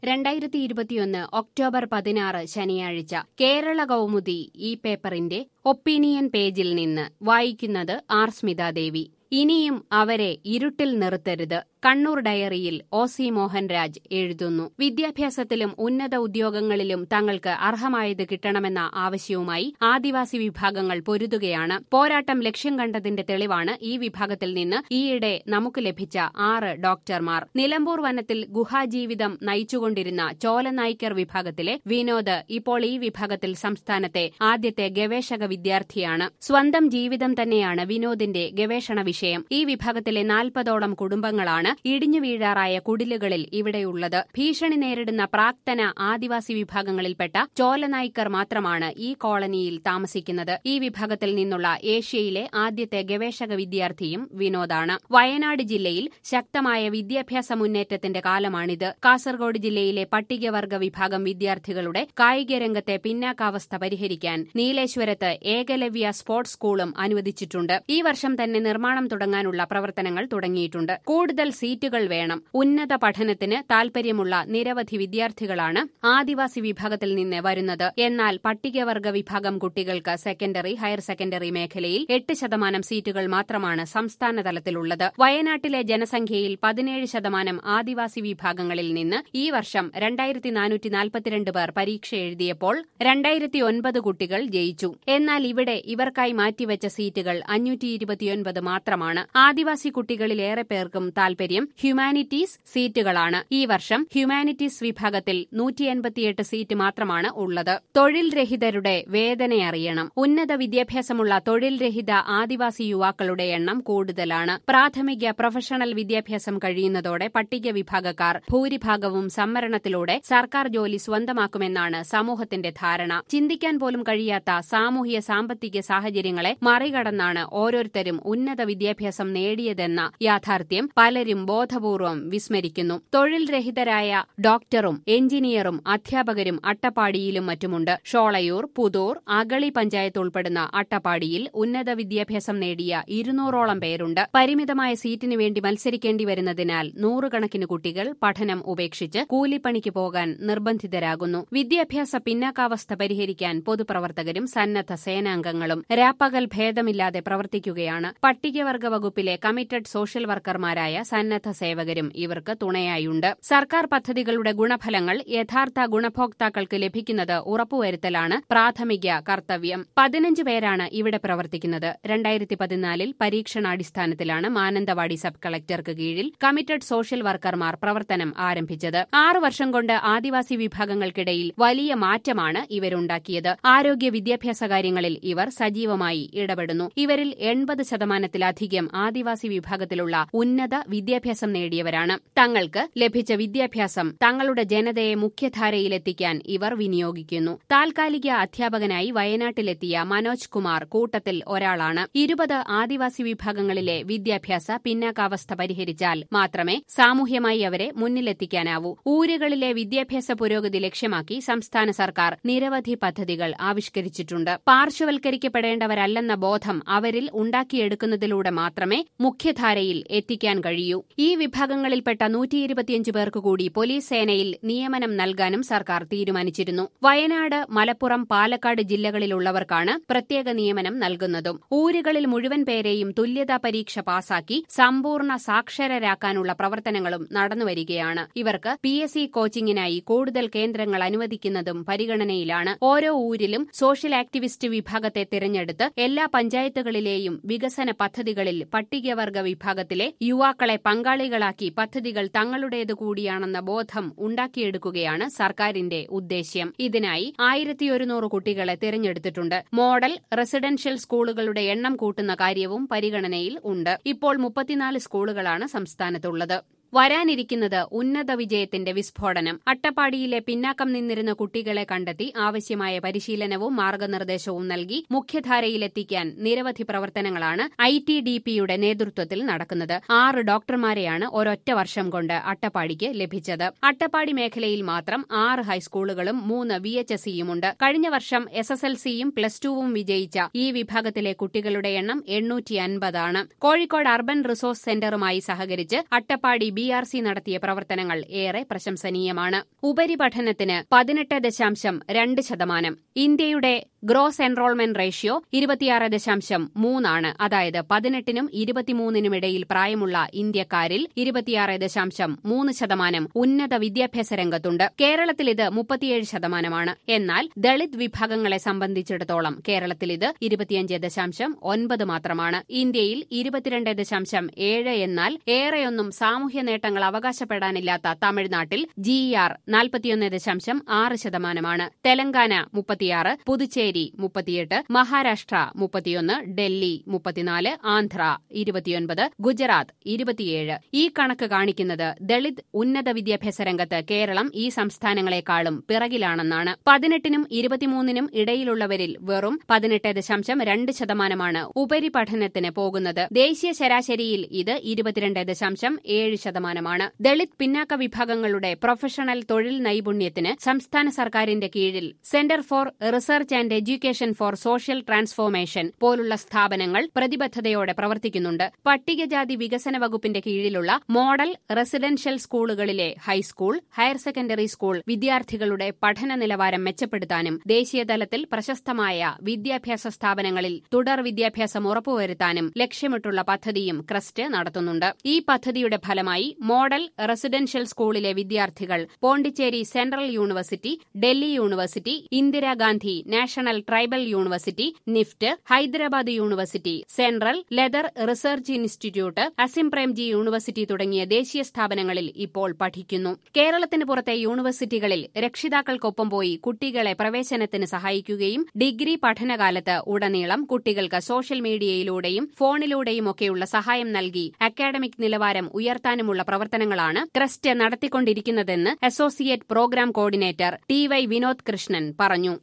2021 October 16 ശനിയാഴ്ച കേരള കൗമുദി ഈ പേപ്പറിന്റെ ഒപ്പീനിയൻ പേജിൽ നിന്ന് വായിക്കുന്നത് ആർ സ്മിതാദേവി. ഇനിയും അവരെ ഇരുട്ടിൽ നിർത്തരുത്. കണ്ണൂർ ഡയറിയിൽ ഒ.സി. മോഹൻരാജ് എഴുതുന്നു. വിദ്യാഭ്യാസത്തിലും ഉന്നത ഉദ്യോഗങ്ങളിലും തങ്ങൾക്ക് അർഹമായത് കിട്ടണമെന്ന ആവശ്യവുമായി ആദിവാസി വിഭാഗങ്ങൾ പൊരുതുകയാണ്. പോരാട്ടം ലക്ഷ്യം കണ്ടതിന്റെ തെളിവാണ് ഈ വിഭാഗത്തിൽ നിന്ന് ഈയിടെ നമുക്ക് ലഭിച്ച 6 ഡോക്ടർമാർ. നിലമ്പൂർ വനത്തിൽ ഗുഹാജീവിതം നയിച്ചുകൊണ്ടിരുന്ന ചോലനായ്ക്കർ വിഭാഗത്തിലെ വിനോദ് ഇപ്പോൾ ഈ വിഭാഗത്തിൽ സംസ്ഥാനത്തെ ആദ്യത്തെ ഗവേഷക വിദ്യാർത്ഥിയാണ്. സ്വന്തം ജീവിതം തന്നെയാണ് വിനോദിന്റെ ഗവേഷണ വിഷയം. ഈ വിഭാഗത്തിലെ 40ഓളം കുടുംബങ്ങളാണ് ഇടിഞ്ഞു വീഴാറായ കുടിലുകളിൽ ഇവിടെയുള്ളത്. ഭീഷണി നേരിടുന്ന പ്രാക്തന ആദിവാസി വിഭാഗങ്ങളിൽപ്പെട്ട ചോലനായ്ക്കർ മാത്രമാണ് ഈ കോളനിയിൽ താമസിക്കുന്നത്. ഈ വിഭാഗത്തിൽ നിന്നുള്ള ഏഷ്യയിലെ ആദ്യത്തെ ഗവേഷക വിദ്യാർത്ഥിയും വിനോദാണ്. വയനാട് ജില്ലയിൽ ശക്തമായ വിദ്യാഭ്യാസ മുന്നേറ്റത്തിന്റെ കാലമാണിത്. കാസർഗോഡ് ജില്ലയിലെ പട്ടികവർഗ വിഭാഗം വിദ്യാർത്ഥികളുടെ കായികരംഗത്തെ പിന്നാക്കാവസ്ഥ പരിഹരിക്കാൻ നീലേശ്വരത്ത് ഏകലവ്യ സ്പോർട്സ് സ്കൂളും അനുവദിച്ചിട്ടുണ്ട്. ഈ വർഷം തന്നെ നിർമ്മാണം തുടങ്ങാനുള്ള പ്രവർത്തനങ്ങൾ തുടങ്ങിയിട്ടുണ്ട്. കൂടുതൽ സീറ്റുകൾ വേണം. ഉന്നത പഠനത്തിന് താൽപര്യമുള്ള നിരവധി വിദ്യാർത്ഥികളാണ് ആദിവാസി വിഭാഗത്തിൽ നിന്ന് വരുന്നത്. എന്നാൽ പട്ടികവർഗ വിഭാഗം കുട്ടികൾക്ക് സെക്കൻഡറി, ഹയർ സെക്കൻഡറി മേഖലയിൽ 8% സീറ്റുകൾ മാത്രമാണ് സംസ്ഥാന തലത്തിലുള്ളത്. വയനാട്ടിലെ ജനസംഖ്യയിൽ 17% ആദിവാസി വിഭാഗങ്ങളിൽ നിന്ന് ഈ വർഷം 2442 പേർ പരീക്ഷ എഴുതിയപ്പോൾ 2009 കുട്ടികൾ ജയിച്ചു. എന്നാൽ ഇവിടെ ഇവർക്കായി മാറ്റിവെച്ച സീറ്റുകൾ 529 മാത്രമാണ്. ആദിവാസി കുട്ടികളിലേറെ പേർക്കും താൽപര്യം ഹ്യൂമാനിറ്റീസ് സീറ്റുകളാണ്. ഈ വർഷം ഹ്യൂമാനിറ്റീസ് വിഭാഗത്തിൽ 188 സീറ്റ് മാത്രമാണ് ഉള്ളത്. തൊഴിൽ രഹിതരുടെ വേദനയറിയണം. ഉന്നത വിദ്യാഭ്യാസമുള്ള തൊഴിൽ രഹിത ആദിവാസി യുവാക്കളുടെ എണ്ണം കൂടുതലാണ്. പ്രാഥമിക പ്രൊഫഷണൽ വിദ്യാഭ്യാസം കഴിയുന്നതോടെ പട്ടിക വിഭാഗക്കാർ ഭൂരിഭാഗവും സംവരണത്തിലൂടെ സർക്കാർ ജോലി സ്വന്തമാക്കുമെന്നാണ് സമൂഹത്തിന്റെ ധാരണ. ചിന്തിക്കാൻ പോലും കഴിയാത്ത സാമൂഹ്യ സാമ്പത്തിക സാഹചര്യങ്ങളെ മറികടന്നാണ് ഓരോരുത്തരും ഉന്നത വിദ്യാഭ്യാസം നേടിയതെന്ന യാഥാർത്ഥ്യം പലരും ബോധപൂർവം വിസ്മരിക്കുന്നു. തൊഴിൽ രഹിതരായ ഡോക്ടറും എഞ്ചിനീയറും അധ്യാപകരും അട്ടപ്പാടിയിലും മറ്റുമുണ്ട്. ഷോളയൂർ, പുതൂർ, അഗളി പഞ്ചായത്ത് ഉൾപ്പെടുന്ന അട്ടപ്പാടിയിൽ ഉന്നത വിദ്യാഭ്യാസം നേടിയ 200ഓളം പേരുണ്ട്. പരിമിതമായ സീറ്റിനു വേണ്ടി മത്സരിക്കേണ്ടി വരുന്നതിനാൽ നൂറുകണക്കിന് കുട്ടികൾ പഠനം ഉപേക്ഷിച്ച് കൂലിപ്പണിക്ക് പോകാൻ നിർബന്ധിതരാകുന്നു. വിദ്യാഭ്യാസ പിന്നാക്കാവസ്ഥ പരിഹരിക്കാൻ പൊതുപ്രവർത്തകരും സന്നദ്ധ സേനാംഗങ്ങളും രാപ്പകൽ ഭേദമില്ലാതെ പ്രവർത്തിക്കുകയാണ്. പട്ടികവർഗ വകുപ്പിലെ കമ്മിറ്റഡ് സോഷ്യൽ വർക്കർമാരായ സന്നദ്ധ സേവകരും ഇവർക്ക് തുണയായുണ്ട്. സർക്കാർ പദ്ധതികളുടെ ഗുണഫലങ്ങൾ യഥാർത്ഥ ഗുണഭോക്താക്കൾക്ക് ലഭിക്കുന്നത് ഉറപ്പുവരുത്തലാണ് പ്രാഥമിക കർത്തവ്യം. 15 പേരാണ് ഇവിടെ പ്രവർത്തിക്കുന്നത്. 2014 പരീക്ഷണാടിസ്ഥാനത്തിലാണ് മാനന്തവാടി സബ് കളക്ടർക്ക് കീഴിൽ കമ്മിറ്റഡ് സോഷ്യൽ വർക്കർമാർ പ്രവർത്തനം ആരംഭിച്ചത്. 6 വർഷം കൊണ്ട് ആദിവാസി വിഭാഗങ്ങൾക്കിടയിൽ വലിയ മാറ്റമാണ് ഇവരുണ്ടാക്കിയത്. ആരോഗ്യ വിദ്യാഭ്യാസ കാര്യങ്ങളിൽ ഇവർ സജീവമായി ഇടപെടുന്നു. ഇവരിൽ 80%-ലധികം ആദിവാസി വിഭാഗത്തിലുള്ള ഉന്നത വിദ്യാഭ്യാസം നേടിയവരാണ്. തങ്ങൾക്ക് ലഭിച്ച വിദ്യാഭ്യാസം തങ്ങളുടെ ജനതയെ മുഖ്യധാരയിലെത്തിക്കാൻ ഇവർ വിനിയോഗിക്കുന്നു. താൽക്കാലിക അധ്യാപകനായി വയനാട്ടിലെത്തിയ മനോജ് കുമാർ കൂട്ടത്തിൽ ഒരാളാണ്. 20 ആദിവാസി വിഭാഗങ്ങളിലെ വിദ്യാഭ്യാസ പിന്നാക്കാവസ്ഥ പരിഹരിച്ചാൽ മാത്രമേ സാമൂഹ്യമായി അവരെ മുന്നിലെത്തിക്കാനാവൂ. ഊരുകളിലെ വിദ്യാഭ്യാസ പുരോഗതി ലക്ഷ്യമാക്കി സംസ്ഥാന സർക്കാർ നിരവധി പദ്ധതികൾ ആവിഷ്കരിച്ചിട്ടുണ്ട്. പാർശ്വവൽക്കരിക്കപ്പെടേണ്ടവരല്ലെന്ന ബോധം അവരിൽ ഉണ്ടാക്കിയെടുക്കുന്നതിലൂടെ മാത്രമേ മുഖ്യധാരയിൽ എത്തിക്കാൻ കഴിയൂ. ഈ വിഭാഗങ്ങളിൽപ്പെട്ട 125 പേർക്ക് കൂടി പോലീസ് സേനയിൽ നിയമനം നൽകാനും സർക്കാർ തീരുമാനിച്ചിരുന്നു. വയനാട്, മലപ്പുറം, പാലക്കാട് ജില്ലകളിലുള്ളവർക്കാണ് പ്രത്യേക നിയമനം നൽകുന്നതും. ഊരുകളിൽ മുഴുവൻ പേരെയും തുല്യതാ പരീക്ഷ പാസാക്കി സമ്പൂർണ്ണ സാക്ഷരരാക്കാനുള്ള പ്രവർത്തനങ്ങളും നടന്നുവരികയാണ്. ഇവർക്ക് PSC കോച്ചിങ്ങിനായി കൂടുതൽ കേന്ദ്രങ്ങൾ അനുവദിക്കുന്നതും പരിഗണനയിലാണ്. ഓരോ ഊരിലും സോഷ്യൽ ആക്ടിവിസ്റ്റ് വിഭാഗത്തെ തിരഞ്ഞെടുത്ത് എല്ലാ പഞ്ചായത്തുകളിലെയും വികസന പദ്ധതികളിൽ പട്ടികവർഗ വിഭാഗത്തിലെ യുവാക്കളെ പങ്കാളികളാക്കി പദ്ധതികൾ തങ്ങളുടേതു കൂടിയാണെന്ന ബോധം ഉണ്ടാക്കിയെടുക്കുകയാണ് സർക്കാരിന്റെ ഉദ്ദേശ്യം. ഇതിനായി 1100 കുട്ടികളെ തിരഞ്ഞെടുത്തിട്ടുണ്ട്. മോഡൽ റെസിഡൻഷ്യൽ സ്കൂളുകളുടെ എണ്ണം കൂട്ടുന്ന കാര്യവും പരിഗണനയിൽ ഉണ്ട്. ഇപ്പോൾ 34 സ്കൂളുകളാണ് സംസ്ഥാനത്തുള്ളത്. വരാനിരിക്കുന്നത് ഉന്നത വിജയത്തിന്റെ വിസ്ഫോടനം. അട്ടപ്പാടിയിലെ പിന്നാക്കം നിന്നിരുന്ന കുട്ടികളെ കണ്ടെത്തി ആവശ്യമായ പരിശീലനവും മാർഗനിർദ്ദേശവും നൽകി മുഖ്യധാരയിലെത്തിക്കാൻ നിരവധി പ്രവർത്തനങ്ങളാണ് ITDPയുടെ നേതൃത്വത്തിൽ നടക്കുന്നത്. 6 ഡോക്ടർമാരെയാണ് ഒരൊറ്റ വർഷം കൊണ്ട് അട്ടപ്പാടിക്ക് ലഭിച്ചത്. അട്ടപ്പാടി മേഖലയിൽ മാത്രം 6 ഹൈസ്കൂളുകളും 3 VHSEയുമുണ്ട്. കഴിഞ്ഞ വർഷം SSLCയും +2വും വിജയിച്ച ഈ വിഭാഗത്തിലെ കുട്ടികളുടെ എണ്ണം 850 ആണ്. കോഴിക്കോട് അർബൻ റിസോഴ്സ് സെന്ററുമായി സഹകരിച്ച് അട്ടപ്പാടി BRC നടത്തിയ പ്രവർത്തനങ്ങൾ ഏറെ പ്രശംസനീയമാണ്. ഉപരിപഠനത്തിന് 18.2%. ഇന്ത്യയുടെ ഗ്രോസ് എൻറോൾമെന്റ് റേഷ്യോ 26.3 അതായത് 18നും 23നും ഇടയിൽ പ്രായമുള്ള ഇന്ത്യക്കാരിൽ 26.3% ഉന്നത വിദ്യാഭ്യാസ രംഗത്തുണ്ട്. കേരളത്തിൽ ഇത് 37%. എന്നാൽ ദളിത് വിഭാഗങ്ങളെ സംബന്ധിച്ചിടത്തോളം കേരളത്തിൽ ഇത് 25.9 മാത്രമാണ്. ഇന്ത്യയിൽ 22.7 എന്നാൽ ഏറെയൊന്നും സാമൂഹ്യ നേട്ടങ്ങൾ അവകാശപ്പെടാനില്ലാത്ത തമിഴ്നാട്ടിൽ GR 41.6%. തെലങ്കാന 36, പുതുച്ചേരി 38, മഹാരാഷ്ട്ര 31, ഡൽഹി 34, ആന്ധ്ര 29, ഗുജറാത്ത് 27. ഈ കണക്ക് കാണിക്കുന്നത് ദളിത് ഉന്നത വിദ്യാഭ്യാസ രംഗത്ത് കേരളം ഈ സംസ്ഥാനങ്ങളെക്കാളും പിറകിലാണെന്നാണ്. 18നും 23നും ഇടയിലുള്ളവരിൽ വെറും 18.2% ഉപരിപഠനത്തിന് പോകുന്നത്. ദേശീയ ശരാശരിയിൽ ഇത് 22.7%. ദളിത് പിന്നാക്ക വിഭാഗങ്ങളുടെ പ്രൊഫഷണൽ തൊഴിൽ നൈപുണ്യത്തിന് സംസ്ഥാന സർക്കാരിന്റെ കീഴിൽ centre for research and education for social transformation പോലുള്ള സ്ഥാപനങ്ങൾ പ്രതിബദ്ധതയോടെ പ്രവർത്തിക്കുന്നുണ്ട്. പട്ടികജാതി വികസന വകുപ്പിന്റെ കീഴിലുള്ള മോഡൽ റെസിഡൻഷ്യൽ സ്കൂളുകളിലെ ഹൈസ്കൂൾ, ഹയർ സെക്കൻഡറി സ്കൂൾ വിദ്യാർത്ഥികളുടെ പഠന നിലവാരം മെച്ചപ്പെടുത്താനും ദേശീയതലത്തിൽ പ്രശസ്തമായ വിദ്യാഭ്യാസ സ്ഥാപനങ്ങളിൽ തുടർ വിദ്യാഭ്യാസം ഉറപ്പുവരുത്താനും ലക്ഷ്യമിട്ടുള്ള പദ്ധതിയും ക്രസ്റ്റ് നടത്തുന്നുണ്ട്. ഈ പദ്ധതിയുടെ ഫലമായി മോഡൽ റെസിഡൻഷ്യൽ സ്കൂളിലെ വിദ്യാർത്ഥികൾ Pondicherry central university, Delhi university, Indira Gandhi national tribal university, NEFT, Hyderabad university, central leather research institute, Asim Premji university തുടങ്ങിയ ദേശീയ സ്ഥാപനങ്ങളിൽ ഇപ്പോൾ പഠിക്കുന്നു. കേരളത്തിന് പുറത്തെ യൂണിവേഴ്സിറ്റികളിൽ രക്ഷിതാക്കൾക്കൊപ്പം പോയി കുട്ടികളെ പ്രവേശനത്തിന് സഹായിക്കുകയും ഡിഗ്രി പഠനകാലത്ത് ഉടനീളം കുട്ടികൾക്ക് സോഷ്യൽ മീഡിയയിലൂടെയും ഫോണിലൂടെയുമൊക്കെയുള്ള സഹായം നൽകി അക്കാഡമിക് നിലവാരം ഉയർത്താനുമുള്ള പ്രവർത്തനങ്ങളാണ് ക്രസ്റ്റ് നടത്തിക്കൊണ്ടിരിക്കുന്നതെന്ന് associate programme coordinator TY Vinod Krishnan പറഞ്ഞു.